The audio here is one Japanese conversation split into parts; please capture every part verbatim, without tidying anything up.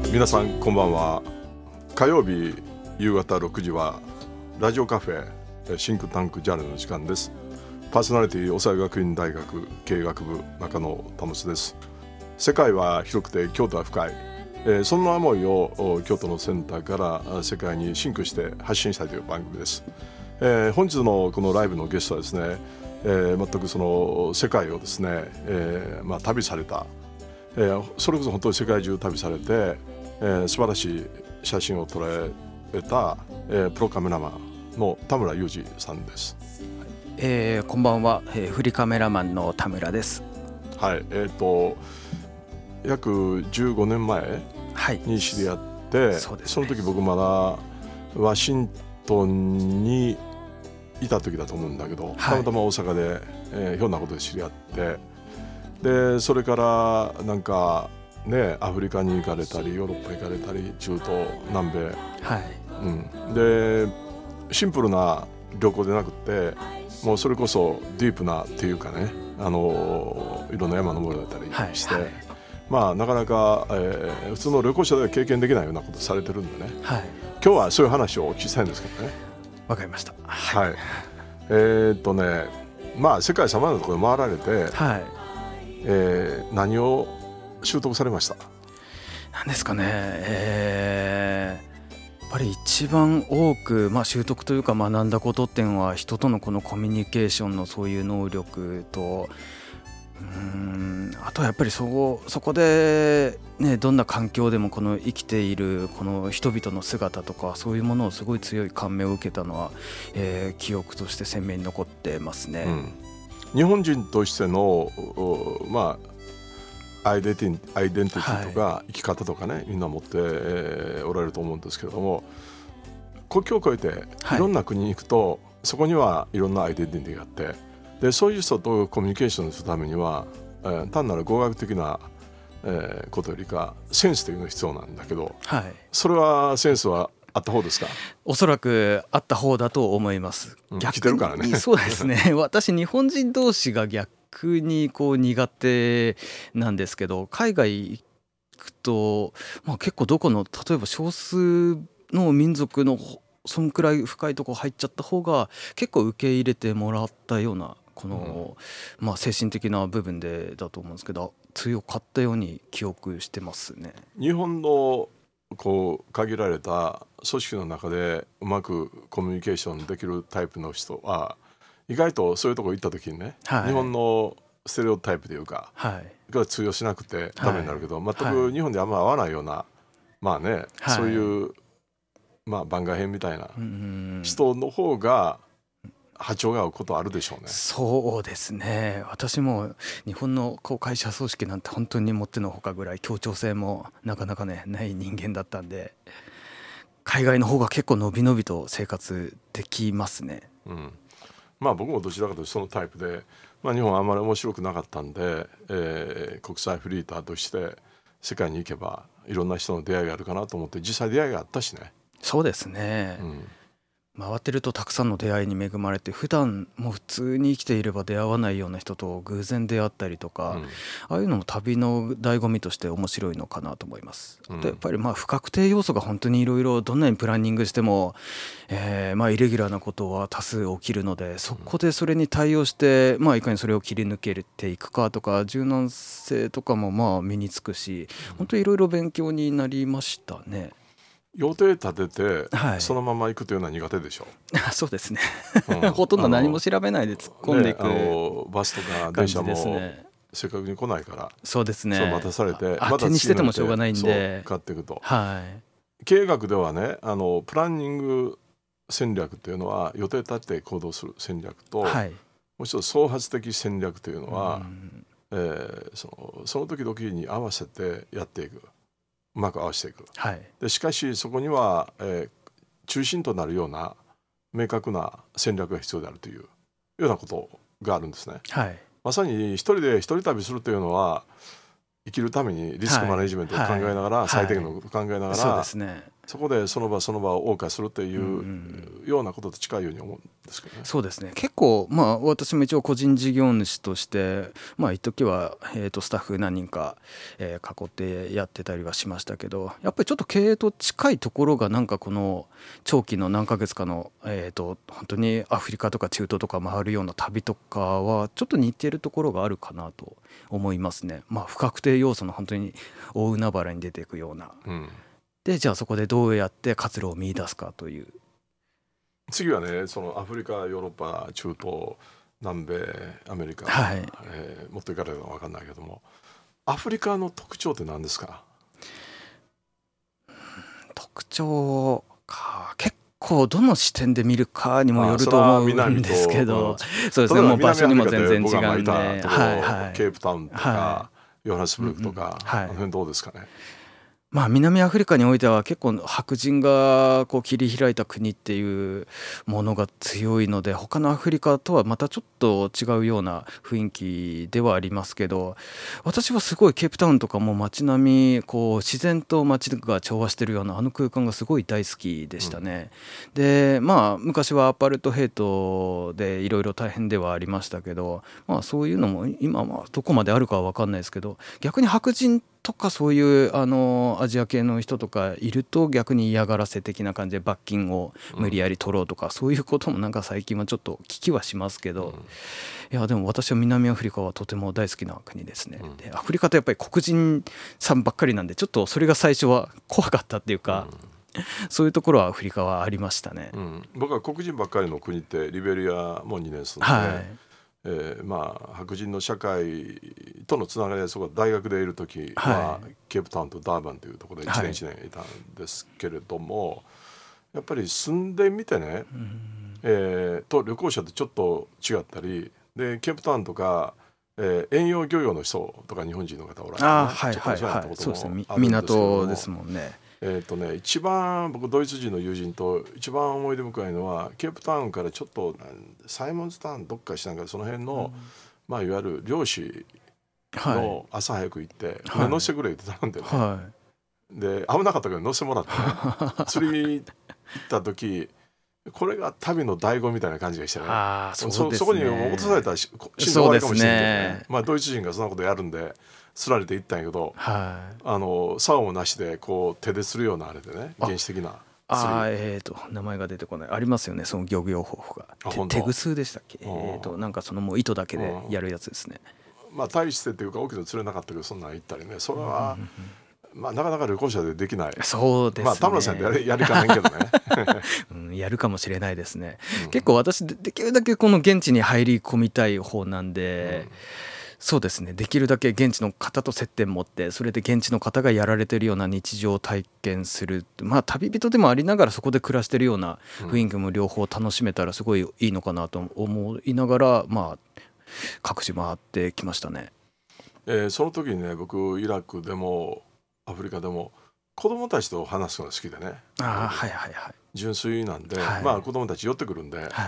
皆さんこんばんは。火曜日夕方ろくじはラジオカフェシンクタンクジャーナルの時間です。パーソナリティ長谷学院大学経営学部中野保です。世界は広くて京都は深い、えー、そんな思いを京都のセンターから世界にシンクして発信したいという番組です。えー、本日のこのライブのゲストはですね、えー、全くその世界をですね、えーまあ、旅された、えー、それこそ本当に世界中旅されて、えー、素晴らしい写真を撮られた、えー、プロカメラマンの田村裕二さんです。 えー、こんばんは、えー、フリカメラマンの田村です。 はい、えーと約じゅうごねんまえに知り合って、はい、 そ, ね、その時僕まだワシントンにいた時だと思うんだけど、はい、たまたま大阪で、えー、ひょんなことで知り合って、でそれからなんかねアフリカに行かれたりヨーロッパ行かれたり中東南米、 はい、 うん、でシンプルな旅行でなくてもうそれこそディープなっていうかね、あのいろんな山登られたりして、はいはい、まあなかなか、えー、普通の旅行者では経験できないようなことされてるんでね、はい、今日はそういう話をお聞きしたいんですけどね。 わかりました。 はい、はい、えー、っとねまあ世界様々なところで回られて、はい、えー、何を習得されました？ 何ですかね、えー、やっぱり一番多く、まあ、習得というか学んだことっていうのは人とのこのコミュニケーションのそういう能力と、うーんあとはやっぱりそこ、そこで、ね、どんな環境でもこの生きているこの人々の姿とかそういうものをすごい強い感銘を受けたのは、えー、記憶として鮮明に残ってますね。うん、 日本人としてのまあアイデンティティ、アイデンティティとか生き方とかね、はい、みんな持って、えー、おられると思うんですけれども、国境を越えていろんな国に行くと、はい、そこにはいろんなアイデンティティがあって、でそういう人とコミュニケーションするためには、えー、単なる語学的な、えー、ことよりかセンスというのが必要なんだけど、はい、それはセンスはあった方ですか？ おそらくあった方だと思います。 うん、逆に来てるからね。 そうですね私日本人同士が逆にこう苦手なんですけど、海外行くと、まあ、結構どこの例えば少数の民族のそのくらい深いとこ入っちゃった方が結構受け入れてもらったようなこの、うんまあ、精神的な部分でだと思うんですけど、強かったように記憶してますね。 日本のこう限られた組織の中でうまくコミュニケーションできるタイプの人は意外とそういうとこ行った時にね、はい、日本のステレオタイプというか、はい、が通用しなくてダメになるけど、はい、全く日本であんま合わないような、はい、まあね、はい、そういう、まあ、番外編みたいな人の方が波長が合うことあるでしょうね。 そうですね。私も日本のこう会社組織なんて本当にもってのほかぐらい協調性もなかなかねない人間だったんで、海外の方が結構のびのびと生活できますね。 うん、まあ僕もどちらかというとそのタイプで、まあ、日本はあんまり面白くなかったんで、えー、国際フリーターとして世界に行けばいろんな人の出会いがあるかなと思って、実際出会いがあったしね。そうですね、うん回ってるとたくさんの出会いに恵まれて、普段もう普通に生きていれば出会わないような人と偶然出会ったりとか、うん、ああいうのも旅の醍醐味として面白いのかなと思います。うん、あとやっぱりまあ不確定要素が本当にいろいろどんなにプランニングしても、えー、まあイレギュラーなことは多数起きるので、そこでそれに対応して、まあいかにそれを切り抜けていくかとか柔軟性とかもまあ身につくし、本当にいろいろ勉強になりましたね。 予定立てて、はい、そのまま行くというのは苦手でしょう。そうですね、うん、ほとんど何も調べないで突っ込んでいく、ね、 あのバスとか電車も正確に来ないから、 そうですね、 そう待たされて当てにしててもしょうがないんで買っていくと、 はい、 経営学ではね、あのプランニング戦略というのは予定立てて行動する戦略と、はい、もう一つ創発的戦略というのは、うんえー、その、その時々に合わせてやっていく、うまく合わせていく、はい、でしかしそこには、えー、中心となるような明確な戦略が必要であるというようなことがあるんですね。はい、まさに一人で一人旅するというのは生きるためにリスクマネジメントを考えながら、はい、最低限のことを考えながら、はいはい、そうですね、 そこでその場その場を謳歌するというようなことと近いように思うんですけどね。 そうですね。結構まあ私も一応個人事業主としてまあ一時はえとスタッフ何人かえ囲ってやってたりはしましたけど、やっぱりちょっと経営と近いところがなんかこの長期の何ヶ月かのえと本当にアフリカとか中東とか回るような旅とかはちょっと似てるところがあるかなと思いますね。まあ不確定要素の本当に大海原に出ていくような。 うんでじゃあそこでどうやって活路を見出すかという。 次はね、そのアフリカ、ヨーロッパ、中東、南米、アメリカ、 はいえーもっと行かれるのか分かんないけども、アフリカの特徴って何ですか？ 特徴か、結構どの視点で見るかにもよるとまあそれは思うん南とですけど、 うんそうですね、もう場所にも例えば全然違南アフリカでうんで、 僕がまあはいいたところ、 はいケープタウンとか、 はヨハネスブルクとか、 うんうんはいあの辺どうですかね？ まあ、南アフリカにおいては結構白人がこう切り開いた国っていうものが強いので、他のアフリカとはまたちょっと違うような雰囲気ではありますけど、私はすごいケープタウンとかも街並みこう自然と街が調和してるようなあの空間がすごい大好きでしたね。でまあ昔はアパルトヘイトでいろいろ大変ではありましたけど、まあそういうのも今はどこまであるかは分かんないですけど、逆に白人とかそういうあのアジア系の人とかいると逆に嫌がらせ的な感じで罰金を無理やり取ろうとか、そういうこともなんか最近はちょっと聞きはしますけど、いやでも私は南アフリカはとても大好きな国ですね。でアフリカとやっぱり黒人さんばっかりなんで、ちょっとそれが最初は怖かったっていうか、そういうところはアフリカはありましたね。 うん、僕は黒人ばっかりの国ってリベリアもにねん住んで、 はいえーまあ、白人の社会とのつながりでそこ大学でいる時は、 はい、 ケープタウンとダーバンというところでいちねんいちねんいたんですけれども、はい、やっぱり住んでみてね、えー、と旅行者とちょっと違ったりで、ケープタウンとか、えー、遠洋漁業の人とか日本人の方おられて、ね、 あはいちょっとお世話になったこともあるんですけども、 港ですもんね。 えーとね、一番僕ドイツ人の友人と一番思い出深いのはケープタウンからちょっとサイモンズタウンどっかしなんかその辺の、うんまあ、いわゆる漁師の朝早く行って、はい、船乗せてくれって頼んでね、はい、で危なかったけど乗せてもらってね釣り行った時これが旅の醍醐みたいな感じがしてね、 あ そ, そ, そこに落とされたら死んで終わりかもしれないけどね、まあ、ドイツ人がそんなことやるんで釣られていったんやけど、はい、あの竿もなしでこう手でするようなあれでね、原始的なああえーと名前が出てこない、ありますよね、その漁業方法が手ぐすでしたっけ、えーとなんかそのもう糸だけでやるやつですね。 まあ大してっていうか大きな釣れなかったけどそんなん行ったりね、それは、うんまあ、なかなか旅行者でできない。 そうですね、 まあ田村さんってやり、やりかねんけどね、 うん、やるかもしれないですね、うん、結構私できるだけこの現地に入り込みたい方なんで、うんそうですね、できるだけ現地の方と接点持って、それで現地の方がやられてるような日常を体験する、まあ旅人でもありながらそこで暮らしてるような雰囲気も両方楽しめたらすごいいいのかなと思いながら、まあ各地回ってきましたね。 えー、その時にね、僕イラクでもアフリカでも子供たちと話すのが好きでね、 あはいはいはい、 純粋なんで、 はい、 まあ子供たち寄ってくるんで、 はい、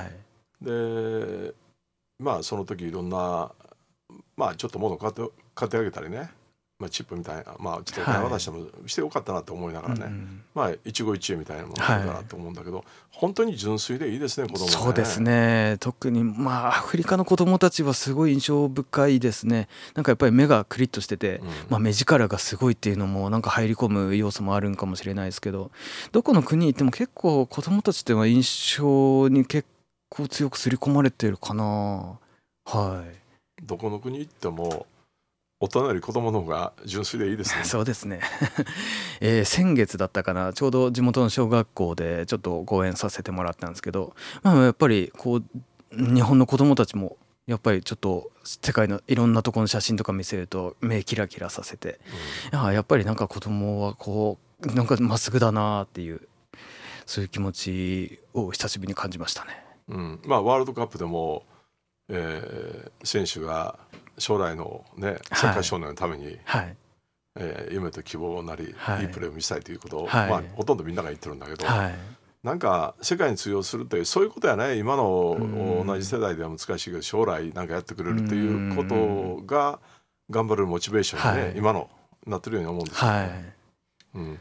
でまあその時いろんなまあちょっと物を買って買ってあげたりね、まあ、チップみたいな、まあちょっとお金渡してもしてよかったなと思いながらね、はいうんまあ一期一会みたいなものだなと思うんだけど、はい、本当に純粋でいいですね、子供ね。 そうですね、特にまあアフリカの子供たちはすごい印象深いですね。なんかやっぱり目がクリッとしてて、うんまあ、目力がすごいっていうのもなんか入り込む要素もあるんかもしれないですけど、どこの国に行っても結構子供たちっていうのは印象に結構強く刷り込まれてるかな。はいどこの国行っても大人より子供の方が純粋でいいですね。 そうですね、えー、先月だったかな、ちょうど地元の小学校でちょっと講演させてもらったんですけど、まあ、やっぱりこう日本の子供たちもやっぱりちょっと世界のいろんなところの写真とか見せると目キラキラさせて、うん、や, やっぱりなんか子供はこうなんかまっすぐだなっていう、そういう気持ちを久しぶりに感じましたね。 うんまあ、ワールドカップでもえー、選手が将来の、ね、サッカー少年のために、はいえー、夢と希望なり、はい、いいプレーを見せたいということを、はいまあ、ほとんどみんなが言ってるんだけど、はい、なんか世界に通用するってそういうことやね。今の同じ世代では難しいけど将来なんかやってくれるっていうことが頑張るモチベーションにね、はい、今のなってるように思うんですよね、はいうん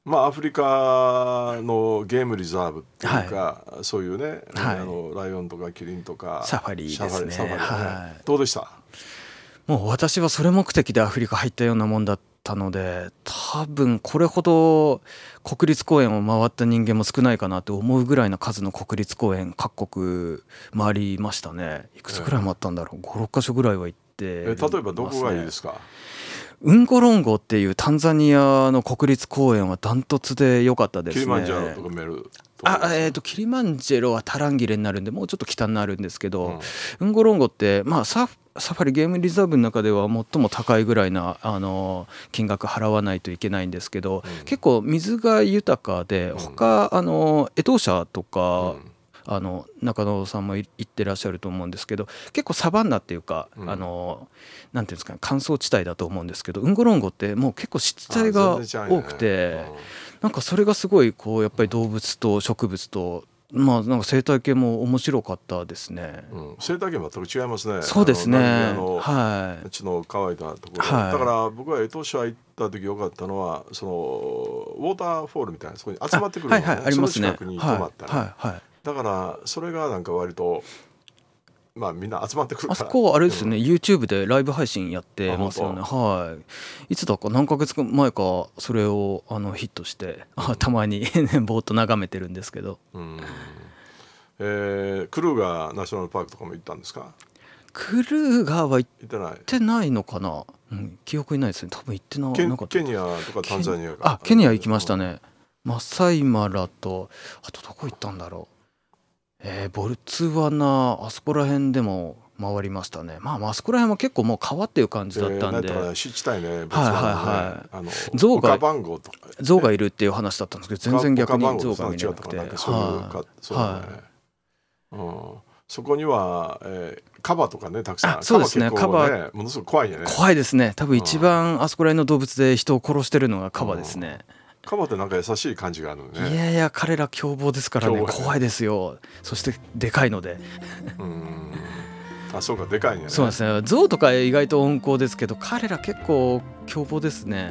まあ、アフリカのゲームリザーブっていうか、はい、そういうね、はい、あのライオンとかキリンとかサファリですね。 サファリ、サファリね、 はい、 どうでした？ もう私はそれ目的でアフリカ入ったようなもんだったので、多分これほど国立公園を回った人間も少ないかなと思うぐらいな数の国立公園各国回りましたね。いくつぐらい回ったんだろう、ご、ろっかしょぐらいは行ってますね。 え例えばどこがいいですか？ ウンゴロンゴっていうタンザニアの国立公園はダントツで良かったですね。 キリマンジャロとかメルあ、えー、とキリマンジェロはタランギレになるんでもうちょっと北になるんですけど、うん、ウンゴロンゴって、まあ、サ, サファリゲームリザーブの中では最も高いぐらいなあの金額払わないといけないんですけど、うん、結構水が豊かで他、うん、あのエトーシャとか、うんあの中野さんも行ってらっしゃると思うんですけど、結構サバンナっていうか、うん、あのなんていうんですかね、乾燥地帯だと思うんですけど、ウンゴロンゴってもう結構湿地帯が多くて、ねうん、なんかそれがすごいこうやっぱり動物と植物と、まあ、なんか生態系も面白かったですね、うん、 生態系も全く違いますね。 そうですね、 あのはい、 うちの乾いたところ、 はい、 だから僕はエトーシャ行った時良かったのはそのウォーターフォールみたいなそこに集まってくるのね、 はいはい、ありますね、 その近くに泊まったら、 はいはいはい、 だからそれがなんか割とまあみんな集まってくるから、 あそこはあれですね、うん、YouTube でライブ配信やってますよね。はい、いつだか何ヶ月前かそれをあのヒットして、うん、たまにぼーっと眺めてるんですけど、うんえー、クルーガーナショナルパークとかも行ったんですか？ クルーガーは行ってないのかな、うん、記憶にないですね。多分行ってなかった。 ケニアとかタンザニアか。あ、ケニア行きましたね。マサイマラとあとどこ行ったんだろう、えー、ボルツワナ、あそこら辺でも回りましたね。まああそこら辺は結構もう川っていう感じだったんで、えー、 湿地帯ね、 はいはいはい、あの象が象がいるっていう話だったんですけど、全然逆に象が見なくて、はいはいうん、そこには、えー、カバとかねたくさん。 そうですね、カバ、 ね、ものすごく怖いよね。 怖いですね。多分一番あそこら辺の動物で人を殺してるのがカバですね。 カバってなんか優しい感じがあるのね。 いやいや彼ら凶暴ですからね、怖いですよ。そしてでかいのでうん、あ、そうか、でかいね。 そうですね、象とか意外と温厚ですけど彼ら結構凶暴ですね。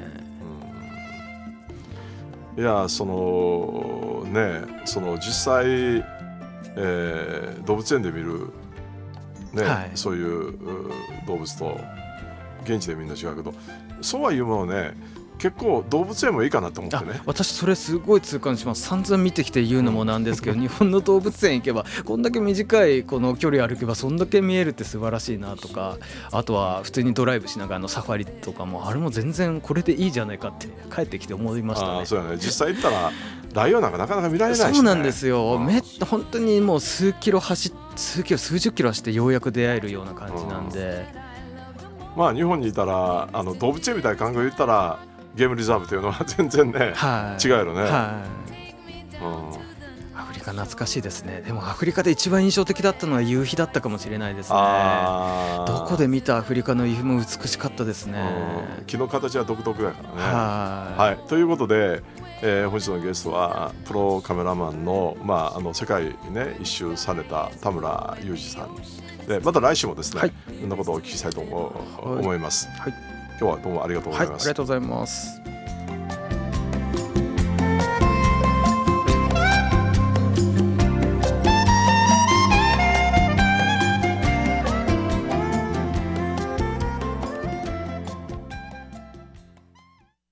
うん、いやそのねその実際、えー、動物園で見るね、はい、そういう動物と現地でみんな違うけど、そうはいうものね結構動物園もいいかなと思ってね。 私それすごい痛感します。散々見てきて言うのもなんですけど、うん、日本の動物園行けばこんだけ短いこの距離歩けばそんだけ見えるって素晴らしいなとか、あとは普通にドライブしながらのサファリとかもあれも全然これでいいじゃないかって帰ってきて思いましたね。 あ、そうやね、実際行ったらライオンなんかなかなか見られないしね。 そうなんですよ、うん、め本当にもう数キロ走数キロ数十キロ走ってようやく出会えるような感じなんで、 うん、まあ日本にいたらあの動物園みたいな感覚で言ったらゲームリザーブというのは全然ね、はい、違うよね、はい、うん、 アフリカ懐かしいですね。でもアフリカで一番印象的だったのは夕日だったかもしれないですね。どこで見たアフリカの夕日も美しかったですね。 うん、木の形は独特だからね。はい、はい、ということで、えー、本日のゲストはプロカメラマンの、まあ、あの世界ね一周された田村裕二さんで、また来週もですね、はい、いろんなことをお聞きしたいと思、はい、思います。はい、今日はどうもありがとうございます。 はい、ありがとうございます。